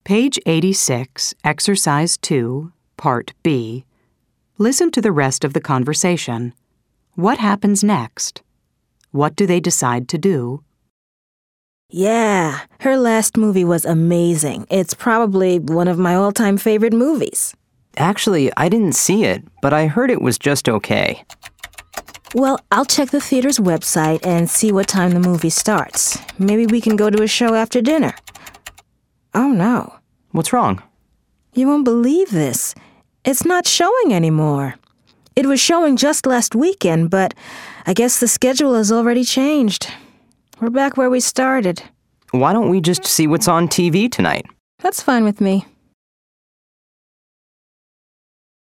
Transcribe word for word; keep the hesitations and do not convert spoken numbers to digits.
Page eighty-six, Exercise two, Part B. Listen to the rest of the conversation. What happens next? What do they decide to do? Yeah, her last movie was amazing. It's probably one of my all-time favorite movies. Actually, I didn't see it, but I heard it was just okay. Well, I'll check the theater's website and see what time the movie starts. Maybe we can go to a show after dinner. Oh, no. What's wrong? You won't believe this. It's not showing anymore. It was showing just last weekend, but I guess the schedule has already changed. We're back where we started. Why don't we just see what's on T V tonight? That's fine with me.